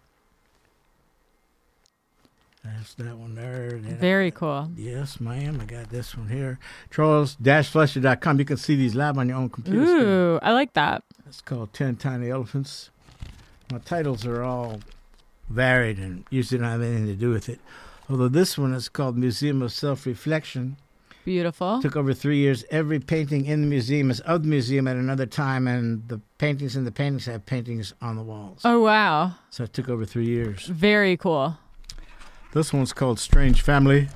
B: That's that one there.
A: Very cool.
B: Yes, ma'am. I got this one here. charles dash fleischer dot com. You can see these live on your own computer.
A: Ooh,
B: screen.
A: I like that.
B: It's called ten Tiny Elephants. My titles are all varied and usually don't have anything to do with it. Although this one is called Museum of Self-Reflection.
A: Beautiful.
B: Took over three years. Every painting in the museum is of the museum at another time, and the paintings in the paintings have paintings on the walls.
A: Oh, wow.
B: So it took over three years.
A: Very cool.
B: This one's called Strange Family.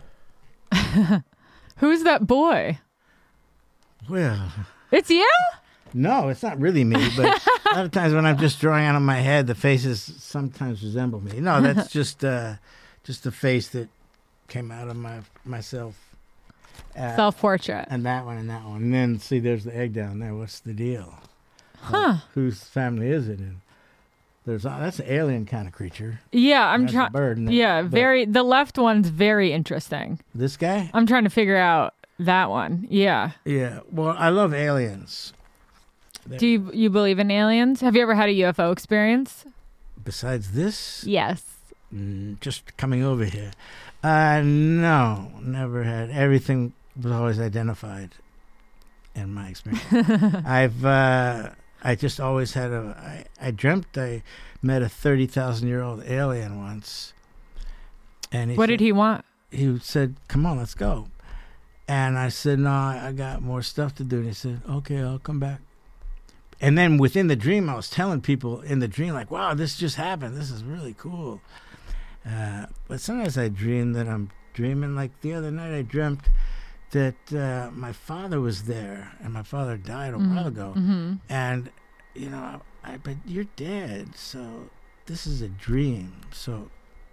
A: Who's that boy?
B: Well...
A: It's you?
B: No, it's not really me, but a lot of times when I'm just drawing out of my head, the faces sometimes resemble me. No, that's just uh, just a face that came out of my myself. Uh,
A: Self-portrait.
B: And that one and that one. And then, see, there's the egg down there. What's the deal?
A: Huh.
B: Uh, whose family is it? And there's uh, that's an alien kind of creature.
A: Yeah, I'm
B: That's a
A: trying.
B: bird, isn't it?
A: Yeah,
B: But
A: very. The left one's very interesting.
B: This guy?
A: I'm trying to figure out that one. Yeah.
B: Yeah. Well, I love aliens.
A: Do you you believe in aliens? Have you ever had a U F O experience?
B: Besides this?
A: Yes.
B: Mm, just coming over here. Uh, no, never had. Everything was always identified in my experience. I've, uh, I just always had a, I, I dreamt I met a thirty thousand year old alien once. And he
A: What
B: said,
A: did he want?
B: He said, come on, let's go. And I said, no, I, I got more stuff to do. And he said, okay, I'll come back. And then within the dream, I was telling people in the dream, like, wow, this just happened. This is really cool. Uh, but sometimes I dream that I'm dreaming. Like the other night, I dreamt that uh, my father was there, and my father died a
A: Mm-hmm.
B: while ago.
A: Mm-hmm.
B: And, you know, I, but you're dead, so this is a dream. So,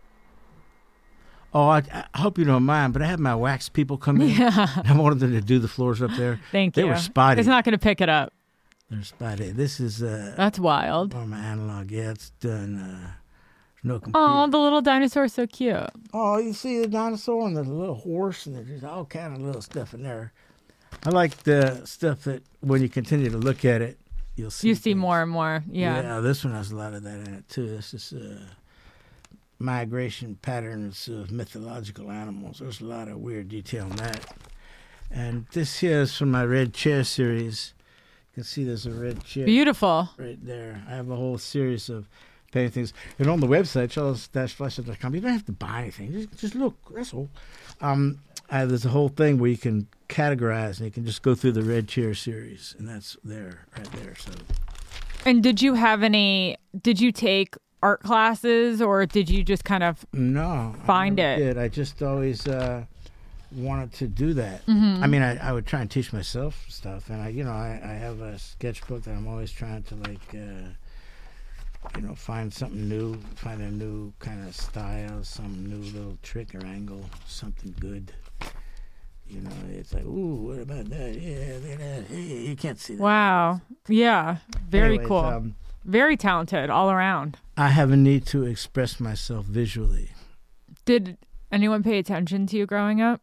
B: oh, I, I hope you don't mind, but I had my wax people come in.
A: Yeah.
B: I wanted them to do the floors up there.
A: Thank
B: They
A: you.
B: were spotty.
A: It's not going to pick it up.
B: They're spotty. This is uh,
A: That's wild.
B: on my analog. Yeah, it's done. Uh, no computer.
A: Oh, the little dinosaur's so cute.
B: Oh, you see the dinosaur and the little horse, and there's all kind of little stuff in there. I like the stuff that when you continue to look at it, you'll see.
A: You see
B: things.
A: more and more. Yeah.
B: Yeah, this one has a lot of that in it too. This is uh, migration patterns of mythological animals. There's a lot of weird detail in that. And this here is from my Red Chair series. You can see there's a red chair
A: Beautiful.
B: right there. I have a whole series of paintings. And on the website, charles dash fleischer dot com, you don't have to buy anything. Just, just look. That's all. Um, uh, there's a whole thing where you can categorize, and you can just go through the Red Chair series, and that's there, right there. So,
A: And did you have any, did you take art classes or did you just kind of,
B: no.
A: Find
B: I never
A: it.
B: Did. I just always, uh, wanted to do that. Mm-hmm. I mean, I, I would try and teach myself stuff, and I, you know, I, I have a sketchbook that I'm always trying to like, uh, you know, find something new, find a new kind of style, some new little trick or angle, something good. You know, it's like, ooh, what about that? Yeah, look at that. Hey, you can't see that.
A: Wow. Yeah. Very
B: Anyways,
A: cool.
B: Um,
A: Very talented all around.
B: I have a need to express myself visually.
A: Did anyone pay attention to you growing up?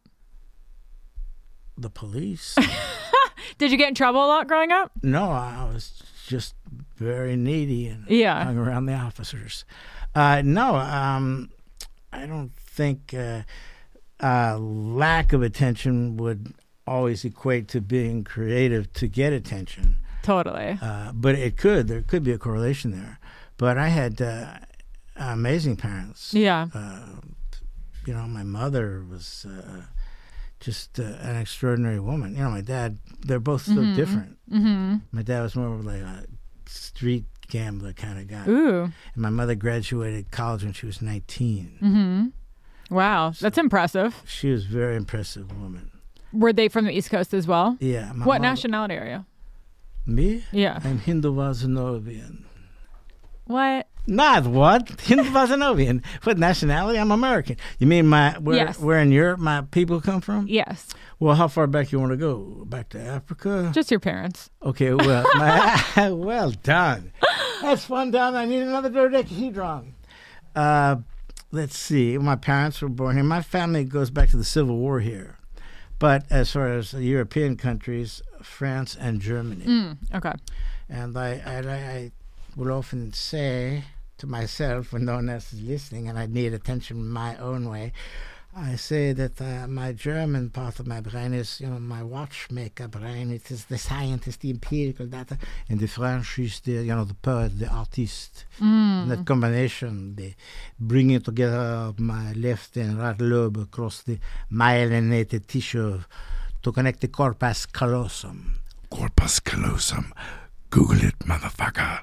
B: The police?
A: Did you get in trouble a lot growing up?
B: No, I was just very needy and
A: Yeah.
B: hung around the officers. Uh, no, um, I don't think uh, uh, lack of attention would always equate to being creative to get attention.
A: Totally.
B: Uh, but it could. There could be a correlation there. But I had uh, amazing parents.
A: Yeah.
B: Uh, you know, my mother was uh, just uh, an extraordinary woman. You know, my dad, they're both so
A: mm-hmm.
B: different.
A: Mm-hmm.
B: My dad was more of like a street gambler kind of guy.
A: Ooh.
B: And my mother graduated college when she was nineteen.
A: Mm-hmm. Wow.
B: So
A: That's impressive.
B: She was a very impressive woman.
A: Were they from the East Coast as well?
B: Yeah. My
A: What
B: mother,
A: nationality are you?
B: Me?
A: Yeah.
B: I'm Hindu-Vazanovian.
A: What?
B: Not what? Hindu-Vazanovian. What nationality? I'm American. You mean my where,
A: Yes.
B: where in Europe my people come from?
A: Yes.
B: Well, how far back you want to go? Back to Africa?
A: Just your parents.
B: Okay, well, my, well done. That's fun, done. I need another dodecahedron. Uh, let's see. My parents were born here. My family goes back to the Civil War here. But as far as the European countries, France and Germany.
A: Mm, okay.
B: And I, I, I will often say to myself when no one else is listening and I need attention my own way, I say that uh, my German part of my brain is, you know, my watchmaker brain. It is the scientist, the empirical data. And the French is the, you know, the poet, the artist.
A: Mm.
B: And that combination, the bringing together of my left and right lobe across the myelinated tissue to connect the corpus callosum. Corpus callosum. Google it, motherfucker.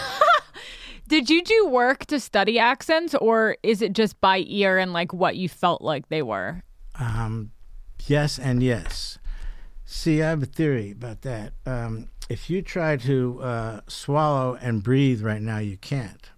A: Did you do work to study accents, or is it just by ear and like what you felt like they were?
B: Um, yes and yes. See, I have a theory about that. Um, if you try to uh, swallow and breathe right now, you can't.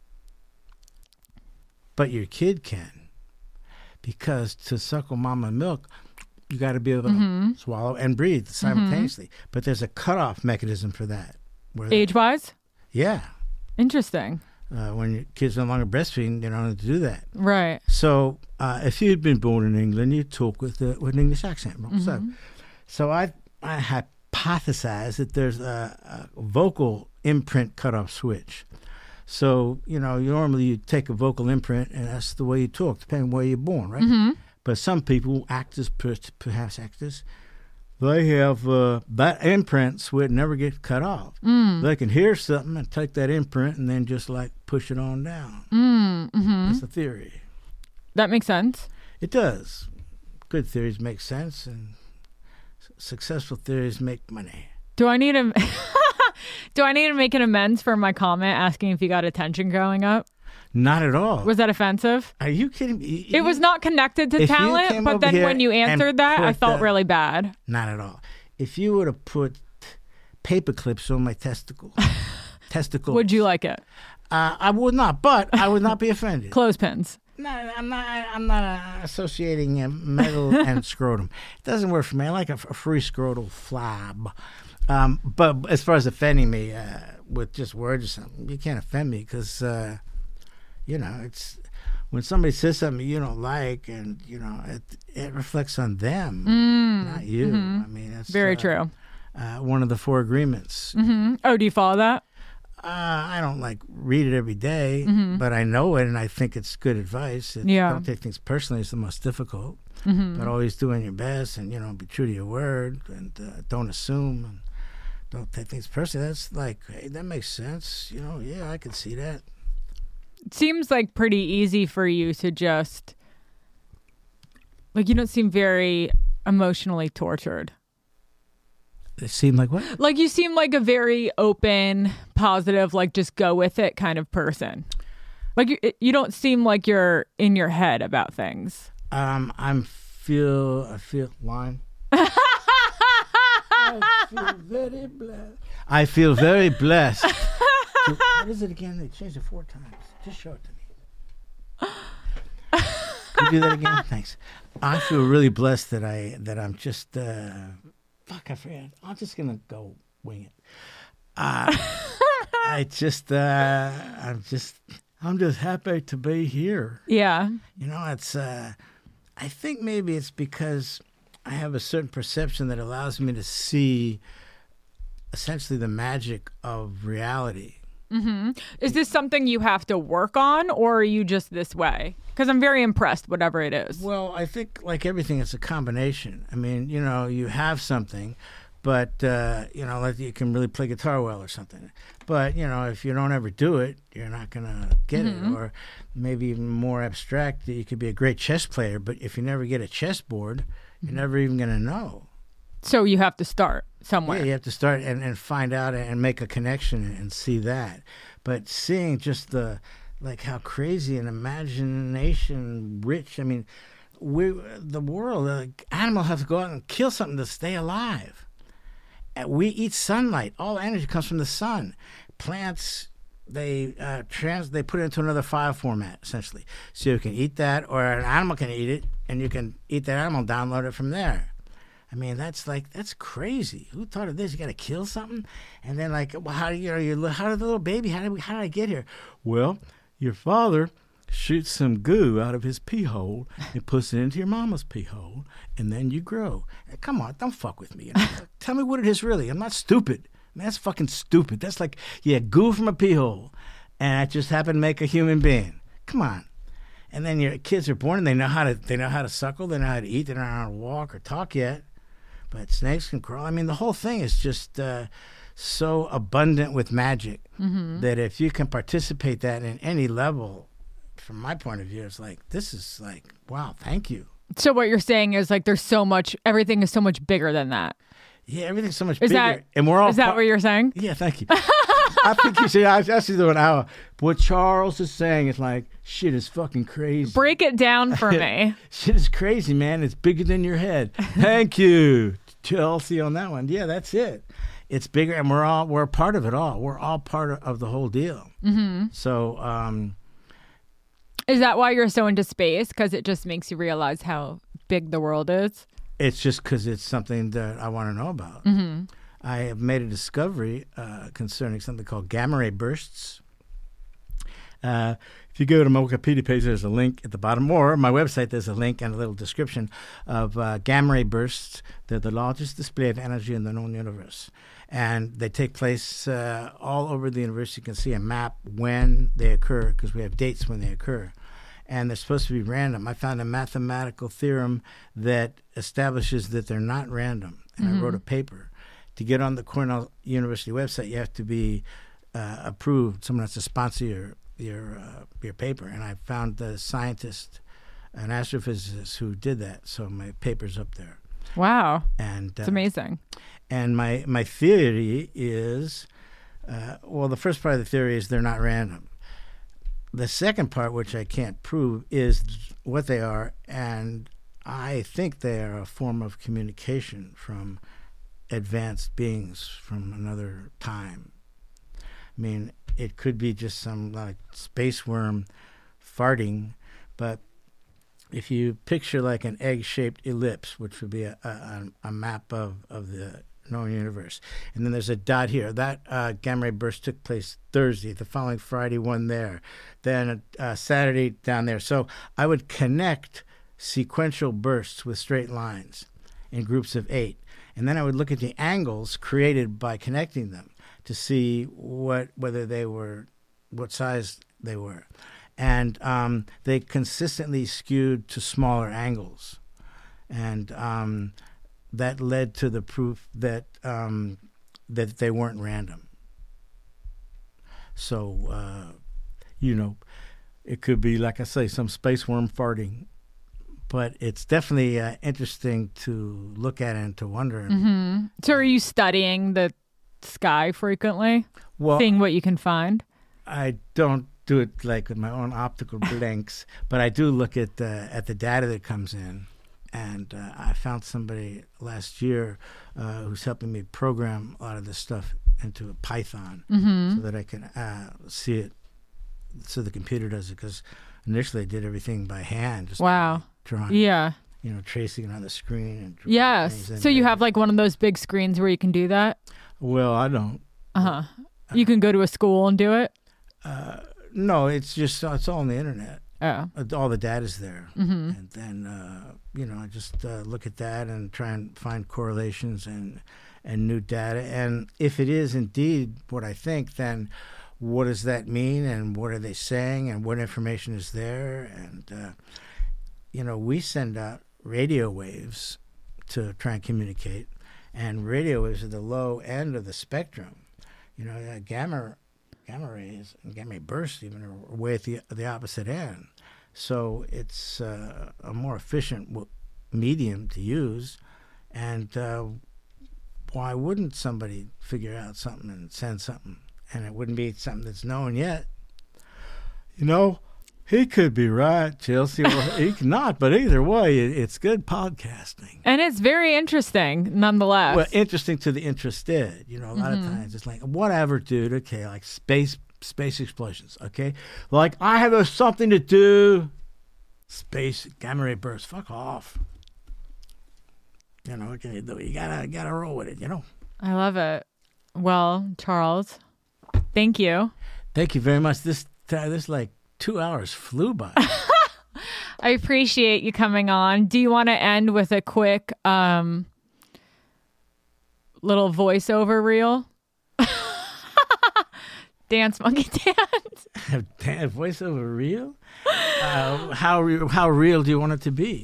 B: But your kid can. Because to suckle mama milk, you got to be able to
A: mm-hmm.
B: swallow and breathe simultaneously. Mm-hmm. But there's a cutoff mechanism for that.
A: Age-wise?
B: Yeah.
A: Interesting.
B: Uh, when your kids no longer breastfeeding, they don't have to do that.
A: Right.
B: So uh, if you'd been born in England, you talk with, uh, with an English accent. Mm-hmm. So, so I, I hypothesize that there's a, a vocal imprint cutoff switch. So, you know, normally you take a vocal imprint, and that's the way you talk, depending on where you're born, right?
A: Mm-hmm.
B: But some people, actors, perhaps actors, they have uh, that imprint switch never gets cut off.
A: Mm.
B: They can hear something and take that imprint and then just like push it on down.
A: Mm, mm-hmm.
B: That's the theory.
A: That makes sense.
B: It does. Good theories make sense, and s- successful theories make money.
A: Do I need to? Do I need to make an amends for my comment asking if you got attention growing up?
B: Not at all.
A: Was that offensive?
B: Are you kidding me? You,
A: It was not connected to
B: If you
A: talent,
B: came
A: but
B: over
A: then
B: here
A: when you
B: and
A: answered that, I
B: put
A: felt
B: the-
A: really bad.
B: Not at all. If you would have put paper clips on my testicles, testicles,
A: Would you like it?
B: Uh, I would not, but I would not be offended.
A: Clothespins.
B: No, I'm not. I'm not uh, associating uh, metal and scrotum. It doesn't work for me. I like a, a free scrotal flab. Um, but as far as offending me uh, with just words or something, you can't offend me because, uh, you know, it's when somebody says something you don't like, and you know, it it reflects on them,
A: Mm,
B: not you.
A: mm-hmm.
B: I mean, that's
A: Very
B: uh,
A: true.
B: Uh, one of the four agreements.
A: Mm-hmm. Oh, do you follow that?
B: Uh, I don't like read it every day,
A: Mm-hmm.
B: but I know it, and I think it's good advice. It,
A: Yeah.
B: Don't take things personally; it's the most difficult.
A: Mm-hmm.
B: But always doing your best, and you know, be true to your word, and uh, don't assume, and don't take things personally. That's like, hey, that makes sense. You know, yeah, I can see that.
A: It seems like pretty easy for you to just, like, you don't seem very emotionally tortured.
B: It seemed like what?
A: Like, you seem like a very open, positive, like, just go with it kind of person. Like, you, you don't seem like you're in your head about things.
B: Um, I'm feel, I feel, line. I feel very blessed. I feel very blessed. to, what is it again? They changed it four times. Just show it to me. Can you do that again? Thanks. I feel really blessed that I that I'm just uh, fuck. I forget. I'm just gonna go wing it. Uh, I just uh, I'm just I'm just happy to be here.
A: Yeah.
B: You know, it's. Uh, I think maybe it's because I have a certain perception that allows me to see essentially the magic of reality.
A: Mm-hmm. Is this something you have to work on, or are you just this way? Because I'm very impressed, whatever it is.
B: Well, I think like everything, it's a combination. I mean, you know, you have something, but, uh, you know, like you can really play guitar well or something. But, you know, if you don't ever do it, you're not going to get
A: Mm-hmm.
B: it. Or maybe even more abstract, you could be a great chess player, but if you never get a chessboard, you're never even going to know.
A: So you have to start somewhere.
B: Yeah, you have to start and, and find out and make a connection and see that. But seeing just the, like how crazy and imagination rich, I mean, we the world, uh, animals have to go out and kill something to stay alive. And we eat sunlight. All energy comes from the sun. Plants, they uh, trans, they put it into another file format, essentially. So you can eat that, or an animal can eat it, and you can eat that animal, download it from there. I mean, that's like, that's crazy. Who thought of this? You got to kill something? And then like, well, how do you, you how did the little baby, how did, we, how did I get here? Well, your father shoots some goo out of his pee hole and puts it into your mama's pee hole, and then you grow. Come on, don't fuck with me. You know? Tell me what it is really. I'm not stupid. Man, that's fucking stupid. That's like, yeah, goo from a pee hole, and I just happened to make a human being. Come on. And then your kids are born, and they know how to, they know how to suckle, they know how to eat, they don't know how to walk or talk yet. But snakes can crawl. I mean, the whole thing is just uh, so abundant with magic
A: Mm-hmm.
B: that if you can participate that in any level, from my point of view, it's like, this is like, wow, thank you.
A: So what you're saying is like there's so much, everything is so much bigger than that.
B: Yeah, everything's so much
A: Is
B: bigger.
A: that-
B: and we're all
A: Is that
B: part-
A: what you're saying?
B: Yeah, thank you. I think you see, I was actually doing an hour. What Charles is saying is like, shit is fucking crazy.
A: Break it down for me.
B: Shit is crazy, man. It's bigger than your head. Thank you, Chelsea, on that one. Yeah, that's it. It's bigger, and we're all we're a part of it all. We're all part of, of the whole deal.
A: Mm-hmm.
B: So, um,
A: Is that why you're so into space? Because it just makes you realize how big the world is?
B: it's just because it's something that I want to know about.
A: Mm-hmm.
B: I have made a discovery uh, concerning something called gamma ray bursts. Uh, if you go to my Wikipedia page, there's a link at the bottom, or my website, there's a link and a little description of uh, gamma ray bursts. They're the largest display of energy in the known universe. And they take place uh, all over the universe. You can see a map when they occur, because we have dates when they occur. And they're supposed to be random. I found a mathematical theorem that establishes that they're not random. And
A: Mm-hmm.
B: I wrote a paper. To get on the Cornell University website, you have to be uh, approved. Someone has to sponsor your your uh, your paper. And I found the scientist, an astrophysicist, who did that. So my paper's up there.
A: Wow.
B: And uh,
A: It's amazing.
B: And my my theory is, uh, well, the first part of the theory is they're not random. The second part, which I can't prove, is what they are, and I think they are a form of communication from advanced beings from another time. I mean, it could be just some like space worm farting, but if you picture like an egg-shaped ellipse, which would be a, a, a map of, of the known universe, and then there's a dot here. That uh, gamma ray burst took place Thursday. The following Friday, one there. Then uh, Saturday down there. So I would connect sequential bursts with straight lines in groups of eight. And then I would look at the angles created by connecting them to see what whether they were, what size they were. And um, they consistently skewed to smaller angles. And um, that led to the proof that um, that they weren't random. So, uh, you know, it could be, like I say, some space worm farting. But it's definitely uh, interesting to look at and to wonder.
A: Mm-hmm. So are you studying the sky frequently?
B: Well,
A: Seeing what you can find?
B: I don't do it like with my own optical blinks, but I do look at the at the data that comes in, And uh, I found somebody last year uh, who's helping me program a lot of this stuff into a Python
A: Mm-hmm.
B: so that I can uh, see it, so the computer does it. Because initially I did everything by hand. Just
A: Wow.
B: Drawing,
A: Yeah.
B: you know, tracing it on the screen. And drawing
A: Yes.
B: things in
A: So you
B: there.
A: have like one of those big screens where you can do that?
B: Well, I don't.
A: Uh huh. You can go to a school and do it?
B: Uh, no, it's just, it's all on the internet.
A: Oh.
B: Uh, All the data's there.
A: Mm-hmm.
B: And then, uh, you know, I just uh, look at that and try and find correlations and and new data. And if it is indeed what I think, then what does that mean? And what are they saying? And what information is there? And, uh, you know, we send out radio waves to try and communicate. And radio waves are the low end of the spectrum. You know, uh, gamma gamma rays and gamma bursts even are way at the, the opposite end. So it's uh, a more efficient w- medium to use. And uh, why wouldn't somebody figure out something and send something? And it wouldn't be something that's known yet. You know, he could be right, Chelsea, or he could not. But either way, it, it's good podcasting.
A: And it's very interesting, nonetheless.
B: Well, interesting to the interested. You know, a lot
A: Mm-hmm.
B: of times it's like, whatever, dude. Okay, like space space explosions. Okay, like I have a, something to do. Space gamma ray bursts. Fuck off. You know, what can you do? You gotta gotta roll with it. You know.
A: I love it. Well, Charles, thank you.
B: Thank you very much. This uh, this like two hours flew by.
A: I appreciate you coming on. Do you want to end with a quick um, little voiceover reel? Dance, monkey, dance.
B: Damn, voiceover real? Uh, how re- how real do you want it to be?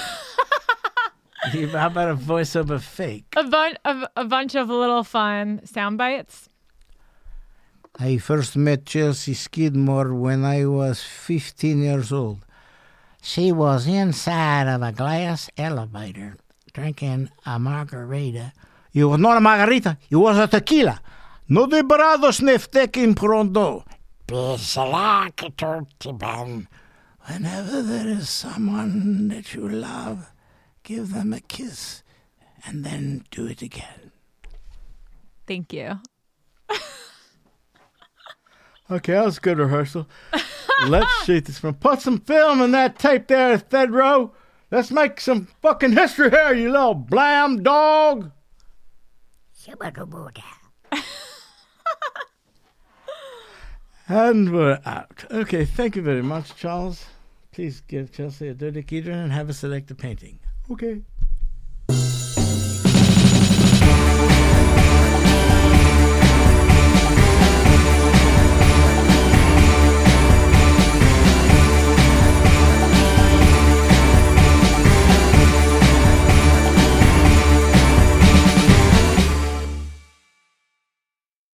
B: How about a voiceover fake?
A: A, bun- of, a bunch of little fun sound bites.
B: I first met Chelsea Skidmore when I was fifteen years old.
C: She was inside of a glass elevator drinking a margarita.
B: It was not a margarita, it was a tequila. No de brados neftekin pronto.
C: Bisalakatortiban.
B: Whenever there is someone that you love, give them a kiss and then do it again.
A: Thank you.
B: Okay, that was a good rehearsal. Let's shoot this from. Put some film in that tape there, Thedro. Let's make some fucking history here, you little blam dog.
C: Shabadoboda.
B: And we're out. Okay, thank you very much, Charles. Please give Chelsea a dirty keydrain and have us select a painting. Okay.